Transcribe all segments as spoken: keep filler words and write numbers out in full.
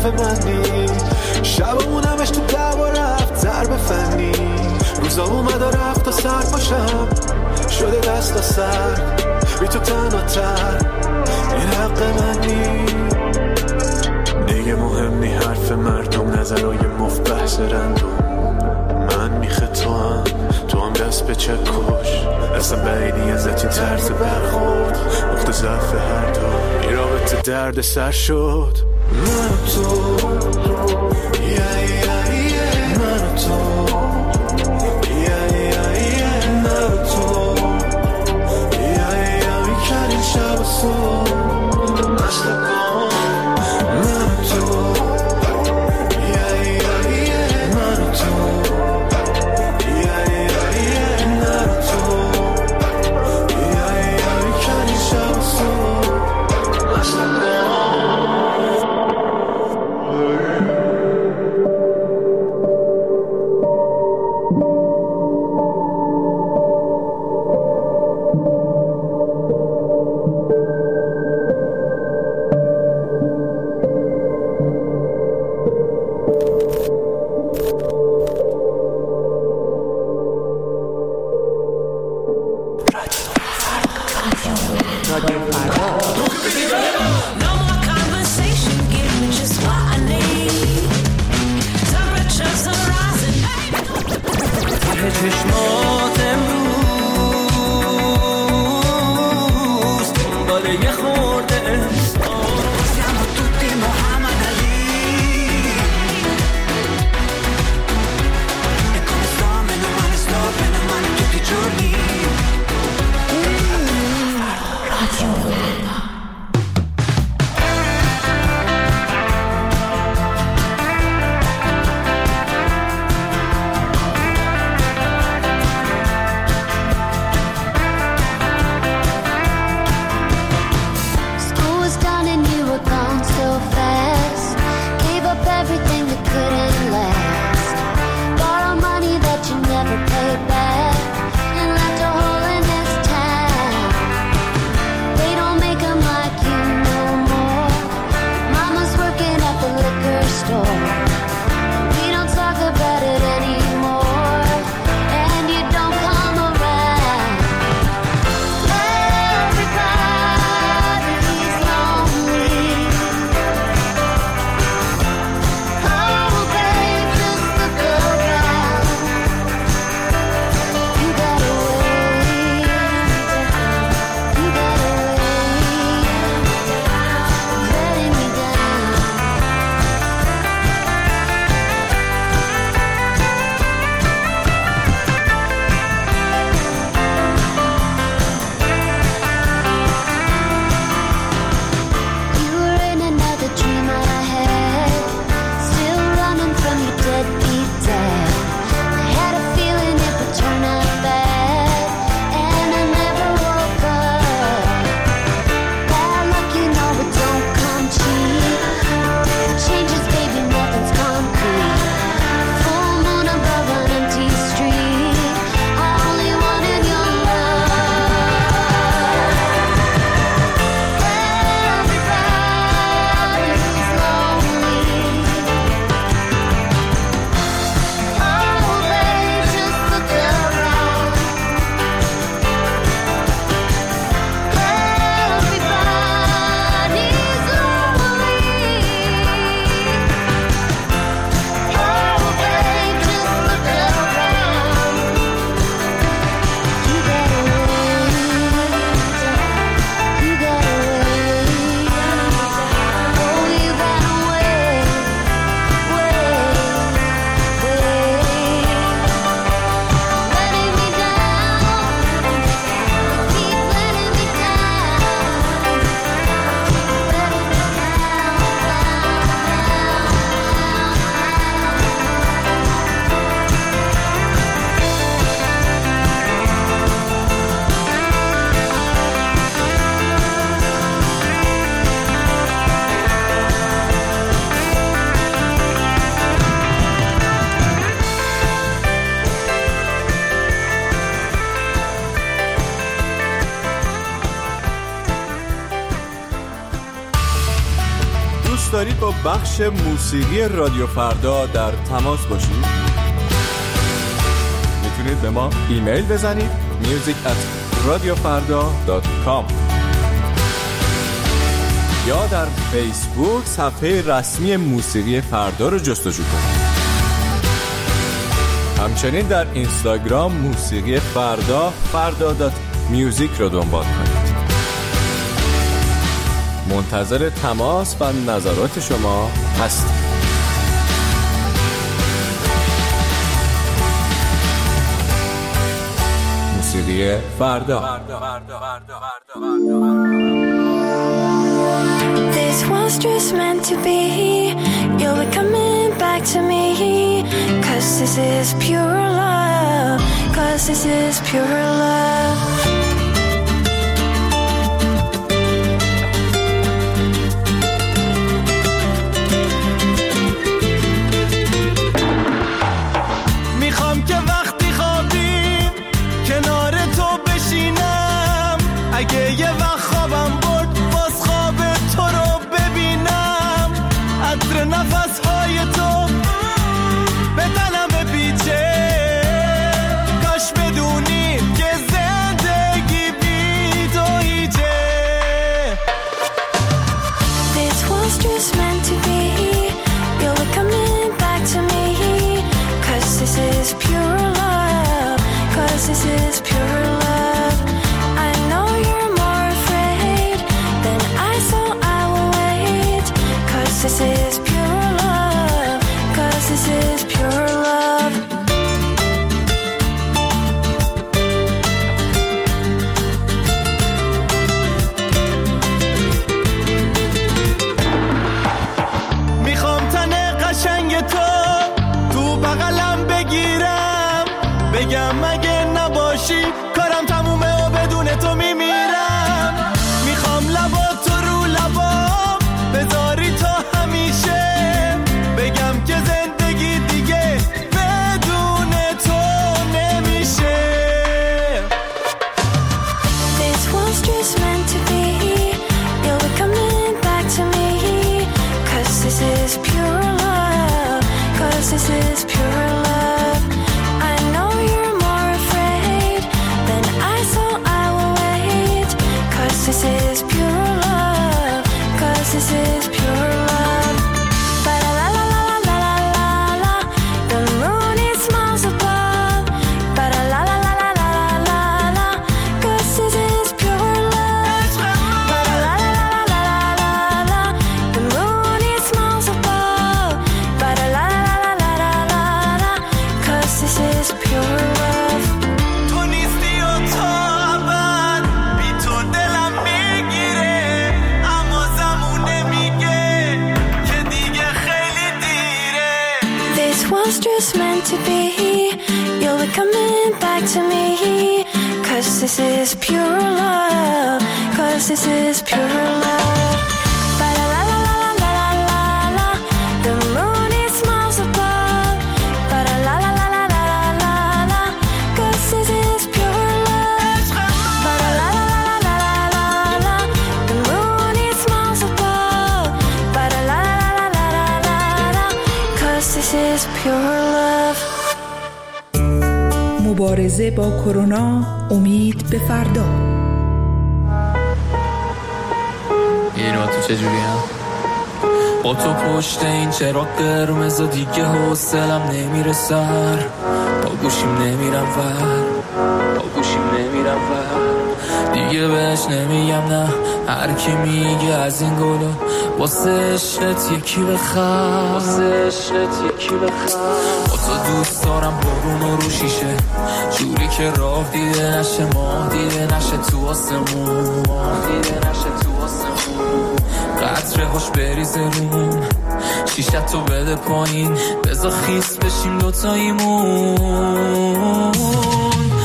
حرف منی، شبمون همش تو دعوا رفت ضرب فنی، روزا اومد و رفت و سر پاشم شده دست و سر، بی تو تنها تر این حق منی. دیگه مهم نی حرف مردم، نظرهای مفت بحث رندوم، من میخه تو هم تو هم دست به چکش، اصلا بعیدی ازت این طرز برخورد، نقطه ضعف هر دو این رابطه درد سر شد. من و تو یه یه یه من و تو یه یه یه من و تو یه یه میکنیم شب و صبح مشتکم. من و تو یه یه یه من و تو بخش موسیقی رادیو فردا در تماس باشید، میتونید به ما ایمیل بزنید میوزیک ات رادیو فردا دات کام یا در فیسبوک صفحه رسمی موسیقی فردا رو جستجو کنید. همچنین در اینستاگرام موسیقی فردا فردا دات میوزیک رو دنبال کنید. منتظر تماس و نظرات شما هستیم. موسیقی فردا. This was just meant to be. You'll be coming back to me. Cause this is pure love. Cause this is pure love. میخوام که وقتی خوابیم کنار تو بشینم، اگه یه وقت خوابم برد باز خواب تو رو ببینم، عطر نفسهای تو به تنم بپیچه، کاش بدونیم که زندگی بی تو هیچه. This was just meant to be. You'll be coming back to me. Cause this is pure love. Cause this is pure love. I know you're more afraid than I, so I will wait. Cause this is pure love. Cause this is pure love. میخوام تن قشنگ تو تو بغلم بگیرم، بگم اگه نباشی کارم تمومه و بدون تو میمیرم. میخوام لبا تو رو لبام بذاری تا همیشه، بگم که زندگی دیگه بدون تو نمیشه. This was just meant to be. You'll be coming back to me. Cause this is pure love. Cause this is pure love. I know you're more afraid than I, so I will wait. Cause this is pure love. Cause this is pure love. Ba la la la la la la la. The moon it smiles above. Ba la la la la la la la. Cause this is pure love. Ba la la la la la la. The moon it smiles above. Ba la la la la la la. Cause this is pure love. تو نیستی و تا ابد بی تو دلم میگیره، اما زمونه میگه که دیگه خیلی دیره. This was just meant to be. You'll be coming back to me. Cause this is pure love. Cause this is pure love. Ba la la la la la la la la. The moon it smiles above. Ba la la la la la la la la. Cause this is pure love. Ba la la la la la la la. The moon it smiles above. Ba la la la la la la. Cause this is pure love. مبارزه با کرونا، امید به فردا. اینا تو چجوری هم؟ با تو پشت این چراغ قرمز دیگه حوصلم نمیره سر، با گوشیم نمیرم ور، با گوشیم نمیرم ور، دیگه بهش نمیگم نه، هر کی میگه از این گلو واسه عشقت یکی بخر، واسه عشقت یکی بخر. با تو دوست دارم بارون و رو شیشه، جوری که راه دیده نشه، ماه دیده نشه تو آسمون، ماه دیده نشه تو آسمون، قطره هاش بریزه روم، شیشت تو بده پایین، بذار خیس بشیم دوتاییمون. با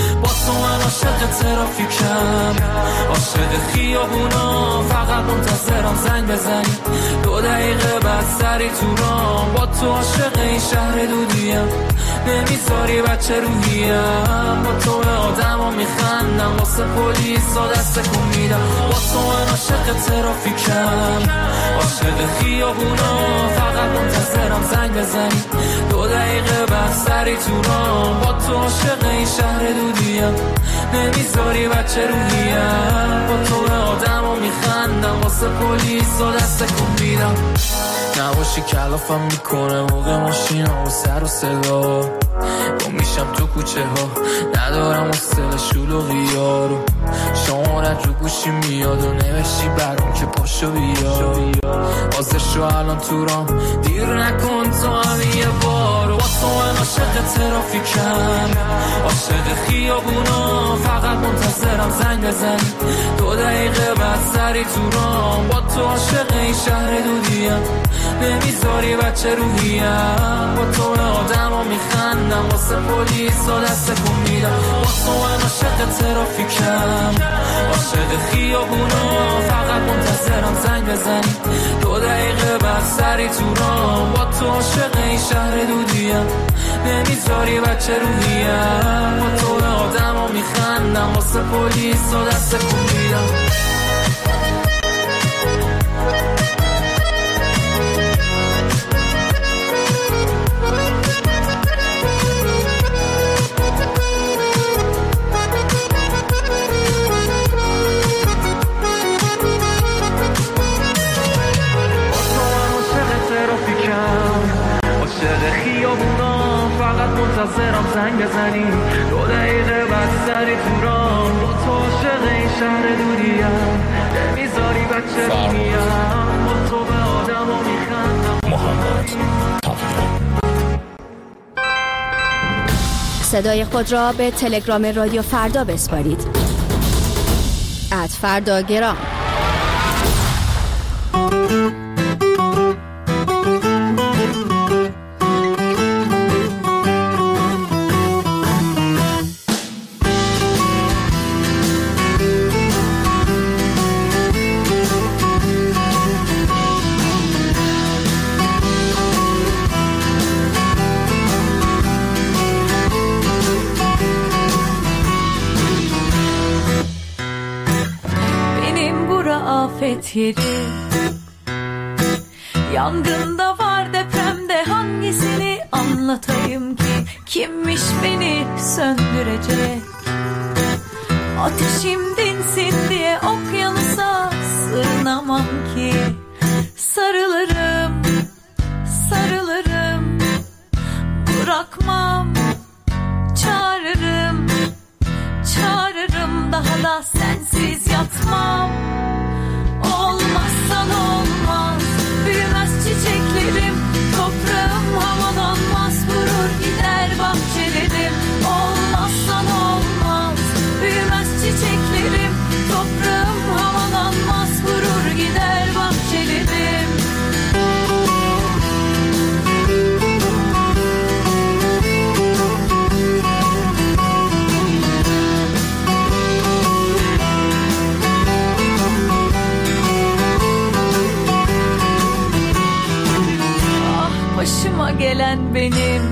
تو من عاشق ترافیکم، عاشق خیابونا، فقط منتظرم زنگ بزنی دو دقیقه بعد سری تو رام. با تو عاشق این شهر دودیم، نمیذاری بچه روحیم. با تو به آدم ها میخندم، واسه پلیس ها دست کن میدم. با تو من عاشق ترافیکم، عاشق خیابونا، فقط منتظرم زنگ بزنی دو دقیقه بعد سری تو رام. با تو عاشق این شهر دودیم، نمیذاری بچه روحیم. با تو به آدم ها میخندم، واسه پلیس ها دست کن میدم. نباشی کلافم میکنه موقع ماشین ها و سر و صدا، گم میشم تو کوچه ها، ندارم حوصله شلوغی ها رو. شمارت رو گوشی میاد و نوشتی برام که پاشو بیا. حاضر شو الان تو رام، دیر نکن تو همین یه بار. با تو من عاشق ترافیکم، عاشق خیابونا، فقط منتظرم زنگ بزنی دو دقیقه بعد سری تو رام. با تو عاشق این شهر دودیم، نمیذاری بچه روحیم. با تو به آدم ها میخندم، واسه پلیس ها دست کن میدم. با تو من عاشق ترافیکم، عاشق خیابونا، فقط منتظرم زنگ بزنی دو دقیقه بعد سری تو رام. با تو عاشق این شهر دودیم، نمیذاری بچه روحیم. با تو به آدم ها میخندم، واسه پلیس ها دست کن میدم. عاشق خیابونا، فقط منتظرم زنگ بزنی دو دقیقه بعد سری تو رام. با تو عاشق این شهر دوریم، نمیذاری بچه رویم. با تو به آدم ها میخندم. محمد صدای خود را به تلگرام رادیو فردا بسپارید. ات فردا گرام. Yeri. Yangında var, depremde hangisini anlatayım ki? Kimmiş beni söndürecek? Ateşim dinsin diye okyanusa sığınamam ki. Sarılırım, sarılırım, bırakmam, çağırırım, çağırırım, daha da sensiz yatmam. Olmazsan olmaz, büyümez çiçeklerim, toprağım havalanmaz, vurur gider bahçelerim. Olmazsan olmaz, büyümez çiçeklerim, toprağım havalanmaz, vurur gider bahçelerim. Başıma gelen benim,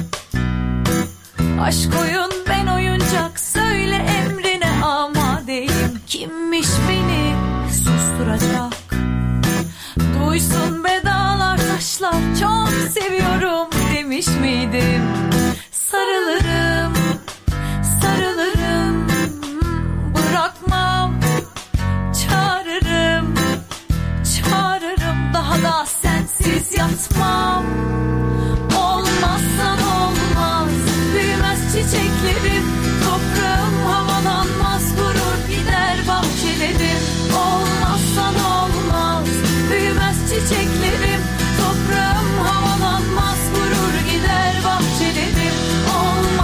aşk oyun ben oyuncak, söyle emrine amadeyim. Kimmiş beni susturacak? Duysun be dağlar taşlar, çok seviyorum demiş miydim? Sarılırım, sarılırım, bırakmam, çağırırım, çağırırım, daha da sensiz yatmam. Olmazsan olmaz, büyümez çiçeklerim, toprağım havalanmaz, vurur gider bahçelerim. Olmazsan olmaz, büyümez çiçeklerim, toprağım havalanmaz, vurur gider bahçelerim. Olmaz.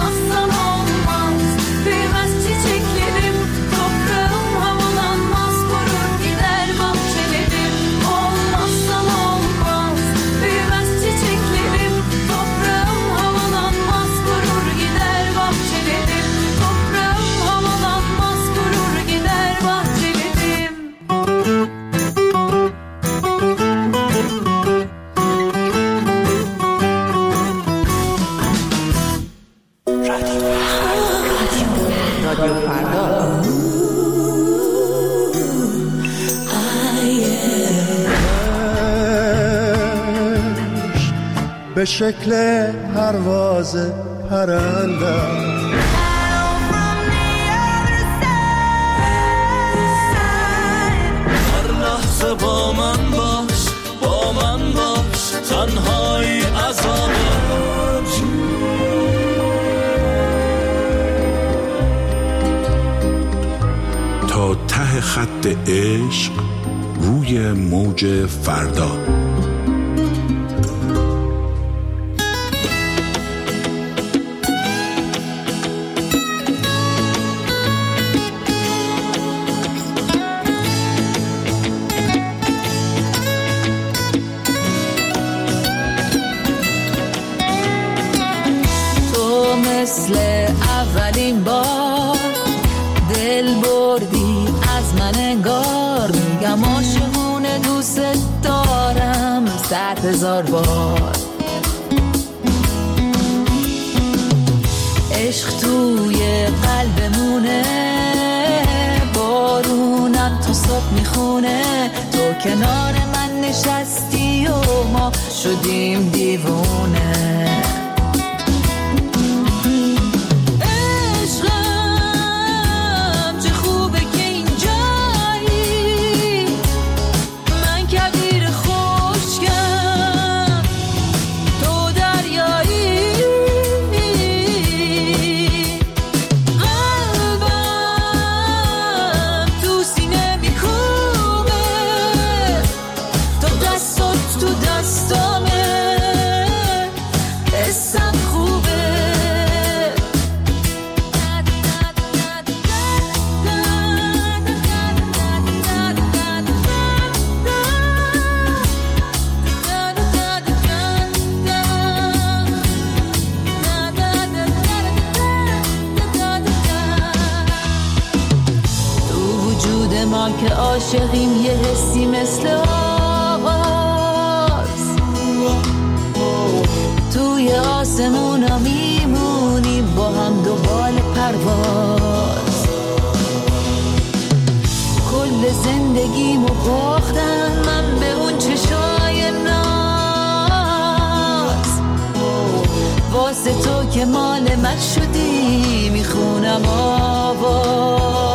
به شکل پرواز پرندم. با من باش، با من باش، تنهایی عذاب تا ته خط عشق روی موج فردا. مثل اولین بار دل بردی از من انگار، میگم عاشقونه دوست دارم صد هزار بار. عشق توی قلبمونه، بارونم تا صبح میخونه، تو کنار من نشستی و ما شدیم دیوونه. که عاشقیم یه حسی مثل آغاز، توی آسمونا میمونیم با هم دوبال پرواز. کل زندگیمو باختم من به اون چشای ناز، واسه تو که مال من شدی میخونم آواز.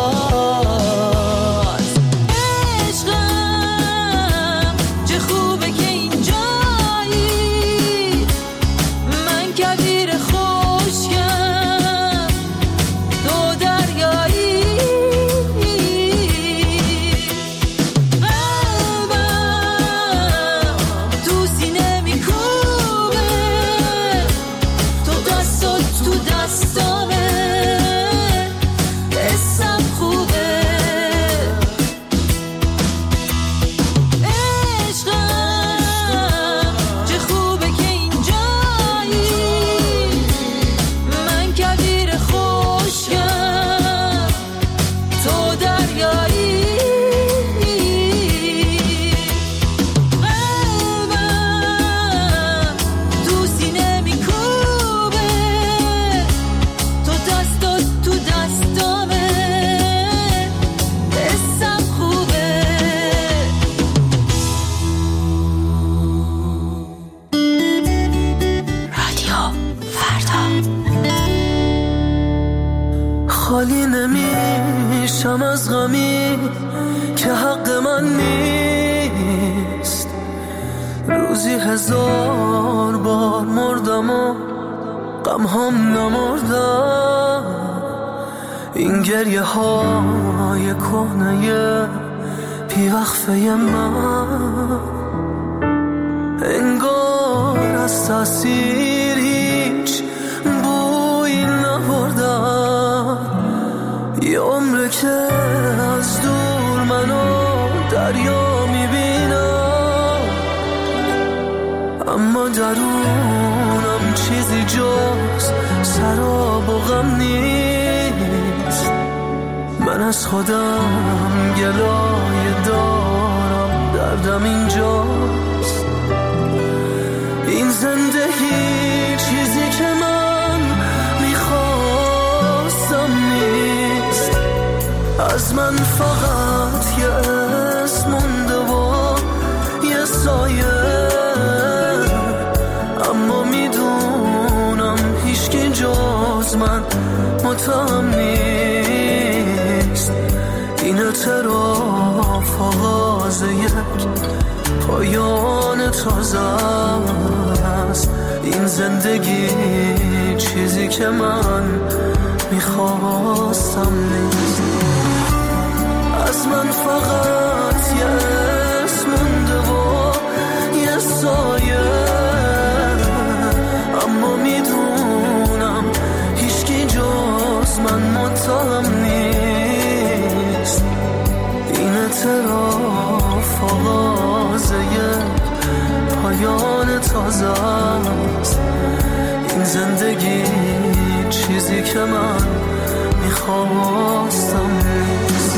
خالی نمیشم از غمی که حق من نیست. روزی هزار بار مردم و غم هم نمردم. این گریه های کهنه بی وقفه من انگار از تاثیر هیچ بویی نبردم. یه عمره که از دور منو دریا میبینم، اما درونم چیزی جز سراب و غم نیست. من از خودم گلایه دارم، دردم اینجاست. این زندگی چیزی که من میخواستم نیست. از من فقط یه اسم مونده و یه سایه، اما متهم نیست. این اعتراف آغاز یک پایان تازه است. این زندگی چیزی که من میخواستم نیست. از من فقط یه اسم مونده و یه سایه، اما میدونم هیچکی جز من متهم نیست. این اعتراف آغاز یک پایان تازه است. این زندگی چیزی که من میخواستم نیست.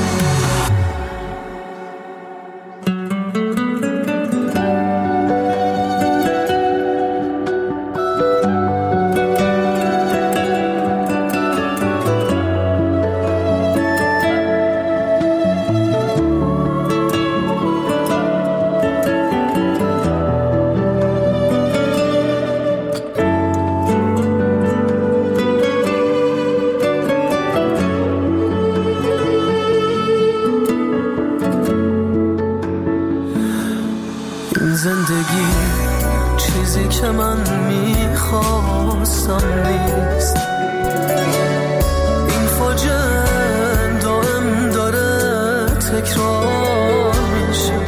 زندگی چیزی که من میخواستم نیست. این فاجعه دائم داره تکرار میشه.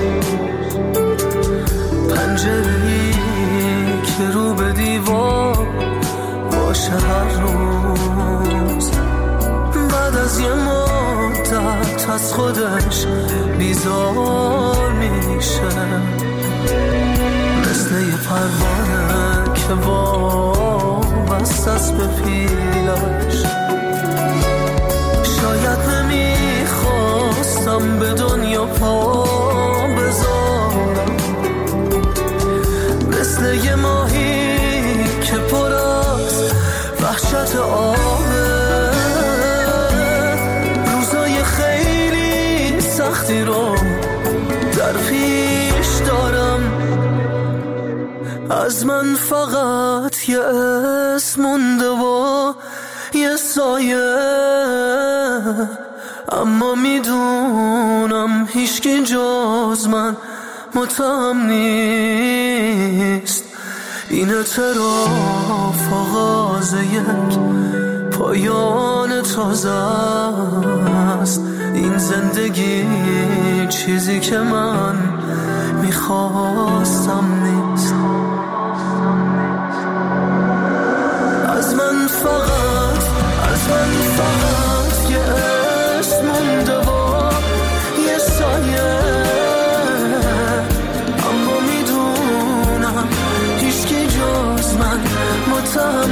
پنجره‌ای که رو به دیوار باشه هر روز، بعد از یه مدت از خودش بیزار میشه. مثل یه پروانه که وابسته است به پیلش. شاید نمیخواستم به دنیا پا بذارم. مثل یه ماهی که پر از وحشت آبه. روزای خیلی سختی رو در پیش دارم. از من فقط یه اسم مونده و یه سایه، اما میدونم هیچکی جز من متهم نیست. این اعتراف آغاز یک پایان تازه است. این زندگی چیزی که من میخواستم نیست. از من فقط از من فقط یه اسم مونده و یه سایه، اما میدونم هیچکی جز من متهم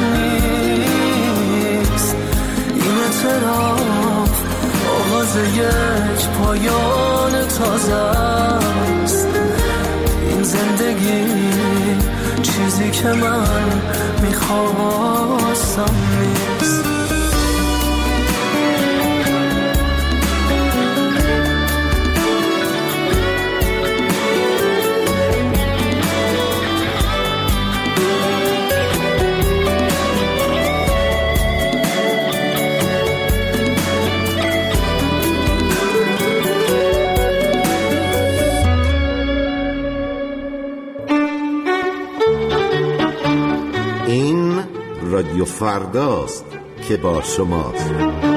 نیست. این اعتراف آغاز یک پایان تازه است. این زندگی چیزی که من میخواستم نیست. رادیو فرداست که با شماست.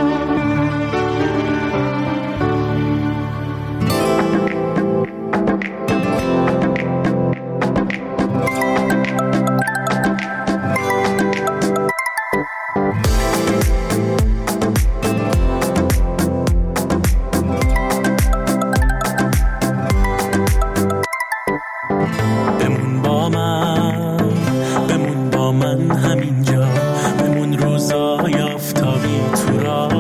بمون با من، بمون با من همینجا، بمون روزای آفتابی تو راه.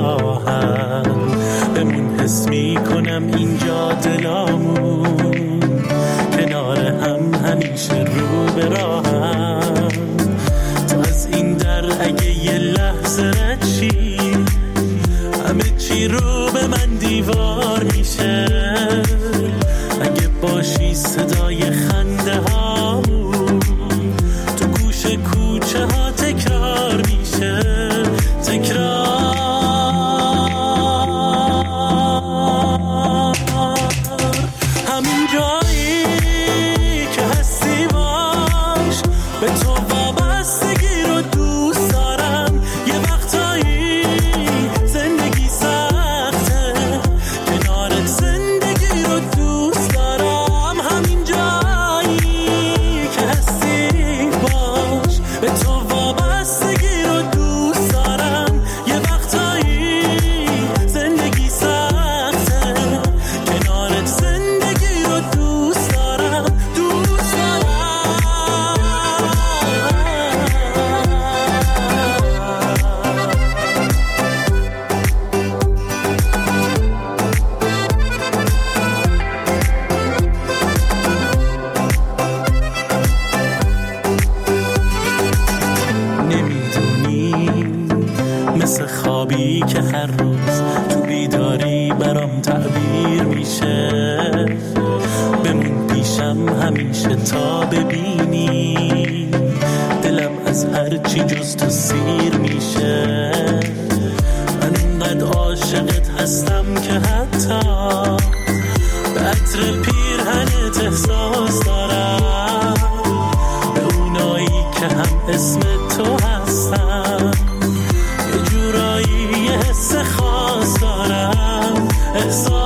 به تو وابستگی رو دوست دارم. یه وقتایی زندگی سخته، کنارت زندگی رو دوست دارم. همین جایی که هستی باش، به تو وابستگی رو دوست دارم. یه وقتایی زندگی سخته، کنارت زندگی رو دوست دارم، دوست دارم. نمیدونی مثل خوابی که هر روز تو بیداری برام تعبیر میشه، بمون پیشم همیشه تا ببینی دلم از هر چی جز تو سیر میشه. من اینقدر عاشقت هستم که حتی به عطر پیرهنت احساس دارم، به اونایی که هم اسم تو هستن یه جورایی یه حس خاص دارم. احساس